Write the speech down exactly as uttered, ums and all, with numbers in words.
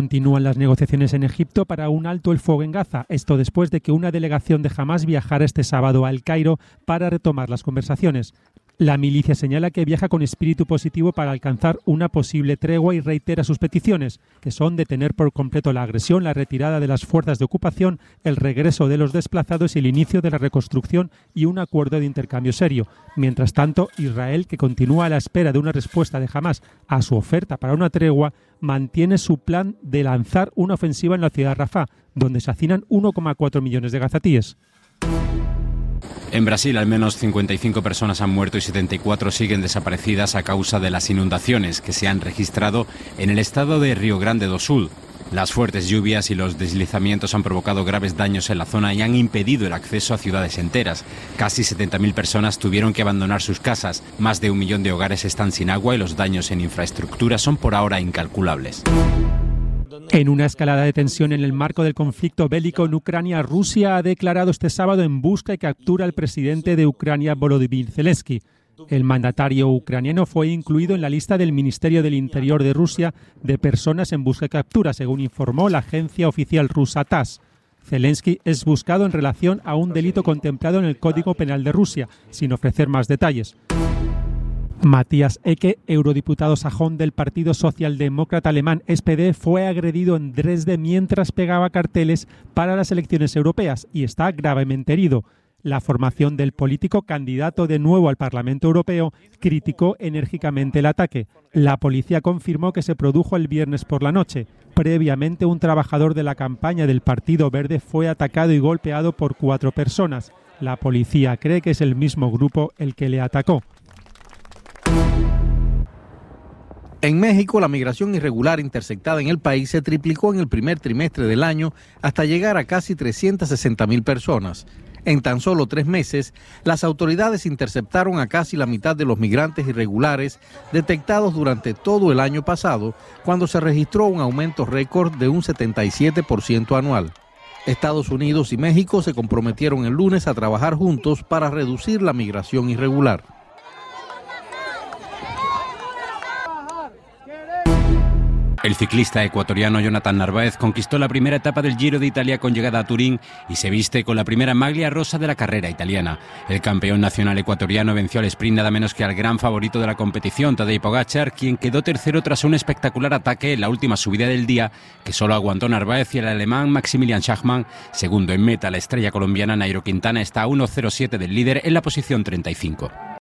Continúan las negociaciones en Egipto para un alto el fuego en Gaza, esto después de que una delegación de Hamás viajara este sábado a El Cairo para retomar las conversaciones. La milicia señala que viaja con espíritu positivo para alcanzar una posible tregua y reitera sus peticiones, que son detener por completo la agresión, la retirada de las fuerzas de ocupación, el regreso de los desplazados y el inicio de la reconstrucción y un acuerdo de intercambio serio. Mientras tanto, Israel, que continúa a la espera de una respuesta de Hamás a su oferta para una tregua, mantiene su plan de lanzar una ofensiva en la ciudad de Rafah, donde se hacinan uno coma cuatro millones de gazatíes. En Brasil, al menos cincuenta y cinco personas han muerto y setenta y cuatro siguen desaparecidas a causa de las inundaciones que se han registrado en el estado de Río Grande do Sul. Las fuertes lluvias y los deslizamientos han provocado graves daños en la zona y han impedido el acceso a ciudades enteras. Casi setenta mil personas tuvieron que abandonar sus casas. Más de un millón de hogares están sin agua y los daños en infraestructura son por ahora incalculables. En una escalada de tensión en el marco del conflicto bélico en Ucrania, Rusia ha declarado este sábado en busca y captura al presidente de Ucrania, Volodymyr Zelensky. El mandatario ucraniano fue incluido en la lista del Ministerio del Interior de Rusia de personas en busca y captura, según informó la agencia oficial rusa TASS. Zelensky es buscado en relación a un delito contemplado en el Código Penal de Rusia, sin ofrecer más detalles. Matthias Ecke, eurodiputado sajón del Partido Socialdemócrata Alemán S P D, fue agredido en Dresde mientras pegaba carteles para las elecciones europeas y está gravemente herido. La formación del político, candidato de nuevo al Parlamento Europeo, criticó enérgicamente el ataque. La policía confirmó que se produjo el viernes por la noche. Previamente, un trabajador de la campaña del Partido Verde fue atacado y golpeado por cuatro personas. La policía cree que es el mismo grupo el que le atacó. En México, la migración irregular interceptada en el país se triplicó en el primer trimestre del año hasta llegar a casi trescientas sesenta mil personas. En tan solo tres meses, las autoridades interceptaron a casi la mitad de los migrantes irregulares detectados durante todo el año pasado, cuando se registró un aumento récord de un setenta y siete por ciento anual. Estados Unidos y México se comprometieron el lunes a trabajar juntos para reducir la migración irregular. El ciclista ecuatoriano Jonathan Narváez conquistó la primera etapa del Giro de Italia con llegada a Turín y se viste con la primera maglia rosa de la carrera italiana. El campeón nacional ecuatoriano venció al sprint nada menos que al gran favorito de la competición, Tadej Pogačar, quien quedó tercero tras un espectacular ataque en la última subida del día que solo aguantó Narváez y el alemán Maximilian Schachmann. Segundo en meta, la estrella colombiana Nairo Quintana está a uno coma cero siete del líder en la posición treinta y cinco.